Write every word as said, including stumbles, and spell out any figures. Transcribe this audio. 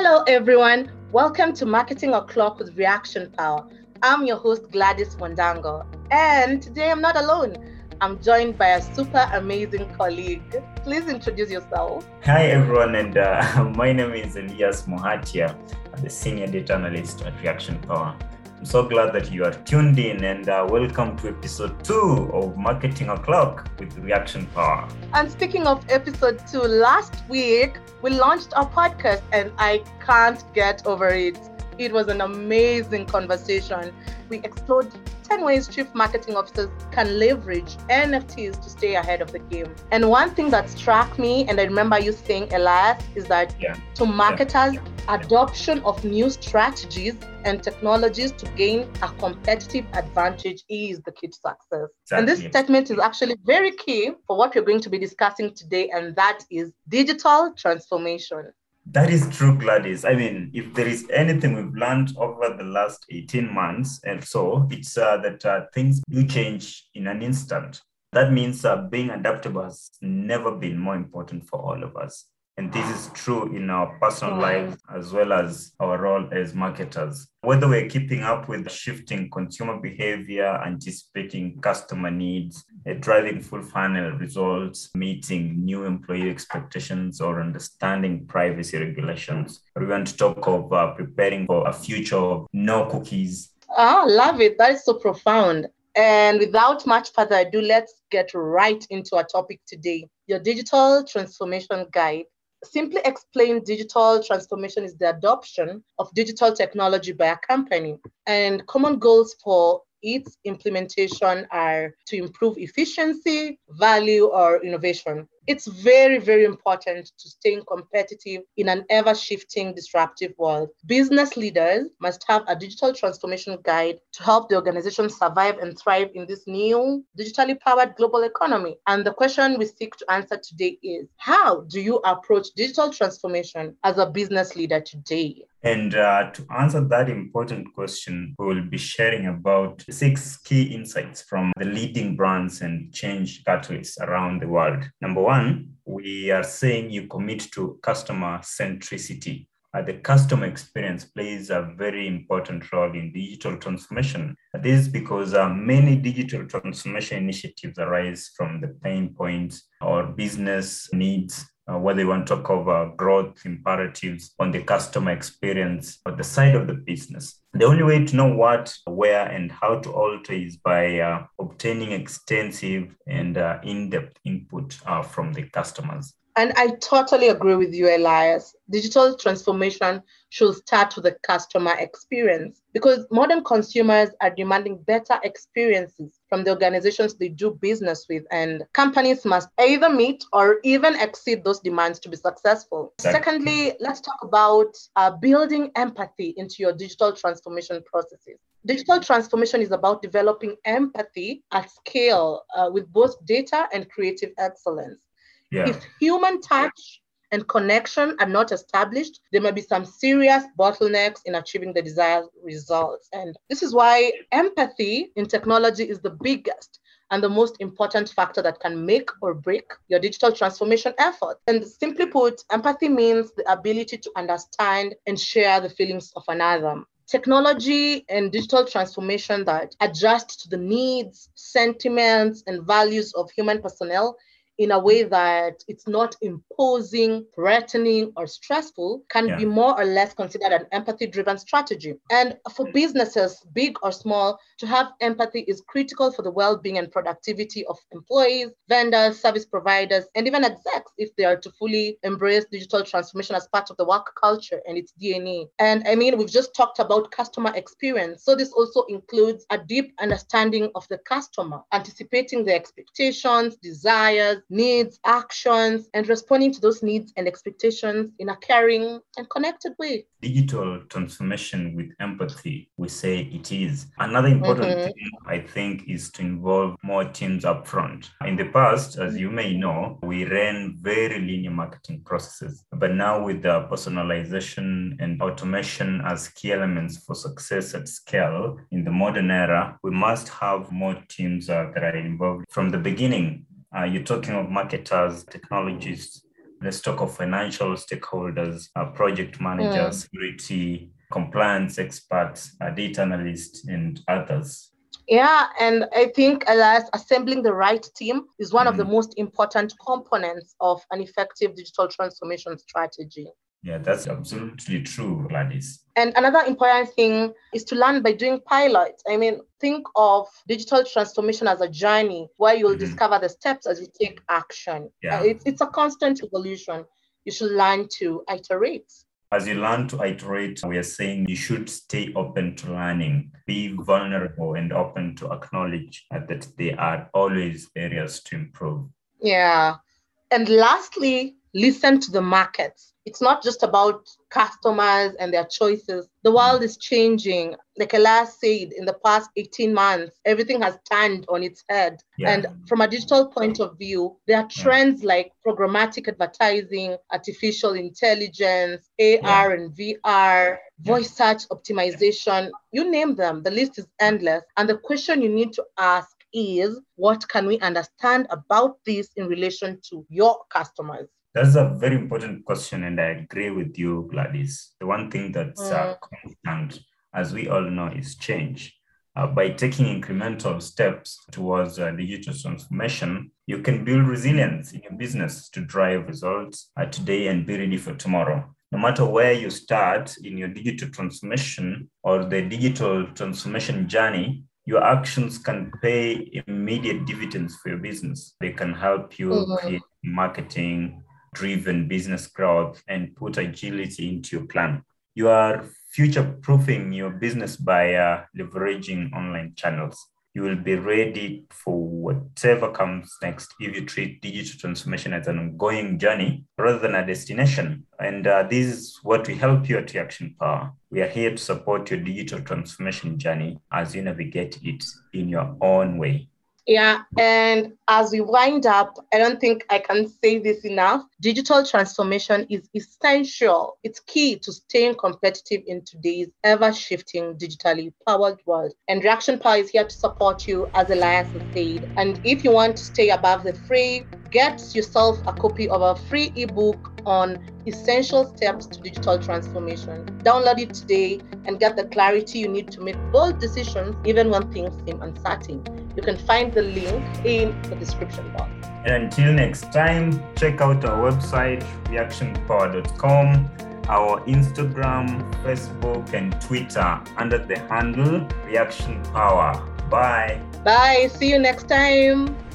Hello, everyone. Welcome to Marketing O'Clock with Reaction Power. I'm your host, Gladys Mondango. And today I'm not alone. I'm joined by a super amazing colleague. Please introduce yourself. Hi, everyone. And uh, my name is Elias Mohatia. I'm the Senior Data Analyst at Reaction Power. I'm so glad that you are tuned in and uh, welcome to episode two of Marketing O'Clock with Reaction Power. And speaking of episode two, last week we launched our podcast and I can't get over it. It was an amazing conversation. We explored ten ways chief marketing officers can leverage N F Ts to stay ahead of the game. And one thing that struck me, and I remember you saying, Elias, is that yeah. to marketers, yeah. adoption of new strategies and technologies to gain a competitive advantage is the key to success. Exactly. And this statement is actually very key for what we're going to be discussing today, and that is digital transformation. That is true, Gladys. I mean, if there is anything we've learned over the last eighteen months and so, it's uh, that uh, things do change in an instant. That means uh, being adaptable has never been more important for all of us. And this is true in our personal wow. lives as well as our role as marketers. Whether we're keeping up with shifting consumer behavior, anticipating customer needs, driving full funnel results, meeting new employee expectations, or understanding privacy regulations. We want to talk of uh, preparing for a future of no cookies. Ah, love it. That is so profound. And without much further ado, let's get right into our topic today, your digital transformation guide. Simply explained, digital transformation is the adoption of digital technology by a company, and common goals for its implementation are to improve efficiency, value, or innovation. It's very, very important to stay competitive in an ever-shifting, disruptive world. Business leaders must have a digital transformation guide to help the organization survive and thrive in this new, digitally powered global economy. And the question we seek to answer today is, how do you approach digital transformation as a business leader today? And uh, to answer that important question, we will be sharing about six key insights from the leading brands and change catalysts around the world. Number one, we are saying you commit to customer centricity. Uh, the customer experience plays a very important role in digital transformation. This is because uh, many digital transformation initiatives arise from the pain points or business needs. Uh, whether you want to talk about growth imperatives on the customer experience or the side of the business. The only way to know what, where, and how to alter is by uh, obtaining extensive and uh, in-depth input uh, from the customers. And I totally agree with you, Elias. Digital transformation should start with the customer experience because modern consumers are demanding better experiences from the organizations they do business with, and companies must either meet or even exceed those demands to be successful. Exactly. Secondly, let's talk about uh, building empathy into your digital transformation processes. Digital transformation is about developing empathy at scale uh, with both data and creative excellence. Yeah. If human touch and connection are not established, there may be some serious bottlenecks in achieving the desired results. And this is why empathy in technology is the biggest and the most important factor that can make or break your digital transformation effort. And simply put, empathy means the ability to understand and share the feelings of another. Technology and digital transformation that adjust to the needs, sentiments, and values of human personnel in a way that it's not imposing, threatening, or stressful can yeah. be more or less considered an empathy-driven strategy. And for businesses, big or small, to have empathy is critical for the well-being and productivity of employees, vendors, service providers, and even execs if they are to fully embrace digital transformation as part of the work culture and its D N A. And I mean, we've just talked about customer experience. So this also includes a deep understanding of the customer, anticipating their expectations, desires, needs, actions, and responding to those needs and expectations in a caring and connected way. Digital transformation with empathy, we say it is. Another important mm-hmm. thing, I think, is to involve more teams up front. In the past, as you may know, we ran very linear marketing processes. But now with the personalization and automation as key elements for success at scale in the modern era, we must have more teams uh, that are involved from the beginning. Uh, you're talking of marketers, technologists, Let's talk of financial stakeholders, uh, project managers, mm. security, compliance experts, uh, data analysts, and others. Yeah, and I think Elias, assembling the right team is one mm. of the most important components of an effective digital transformation strategy. Yeah, that's absolutely true, Gladys. And another important thing is to learn by doing pilots. I mean, think of digital transformation as a journey where you'll mm-hmm. discover the steps as you take action. Yeah. Uh, it's, it's a constant evolution. You should learn to iterate. As you learn to iterate, we are saying you should stay open to learning, be vulnerable and open to acknowledge that there are always areas to improve. Yeah. And lastly, listen to the markets. It's not just about customers and their choices. The world is changing. Like Elias said, in the past eighteen months, everything has turned on its head. Yeah. And from a digital point of view, there are trends yeah. like programmatic advertising, artificial intelligence, A R yeah. and V R, voice search optimization, you name them. The list is endless. And the question you need to ask is, what can we understand about this in relation to your customers? That's a very important question, and I agree with you, Gladys. The one thing that's mm. uh, constant, as we all know, is change. Uh, by taking incremental steps towards uh, digital transformation, you can build resilience in your business to drive results uh, today and be ready for tomorrow. No matter where you start in your digital transformation or the digital transformation journey, your actions can pay immediate dividends for your business. They can help you mm-hmm. create marketing driven business growth and put agility into your plan. You are future-proofing your business by uh, leveraging online channels. You will be ready for whatever comes next if you treat digital transformation as an ongoing journey rather than a destination. And uh, this is what we help you at Reaction Power. We are here to support your digital transformation journey as you navigate it in your own way. Yeah, and as we wind up, I don't think I can say this enough. Digital transformation is essential. It's key to staying competitive in today's ever-shifting digitally powered world. And Reaction Power is here to support you, as Elias has said. And if you want to stay above the fray, get yourself a copy of our free ebook on essential steps to digital transformation. Download it today and get the clarity you need to make bold decisions even when things seem uncertain. You can find the link in the description box. And until next time, check out our website, reaction power dot com, our Instagram, Facebook, and Twitter under the handle Reaction Power. Bye. Bye. See you next time.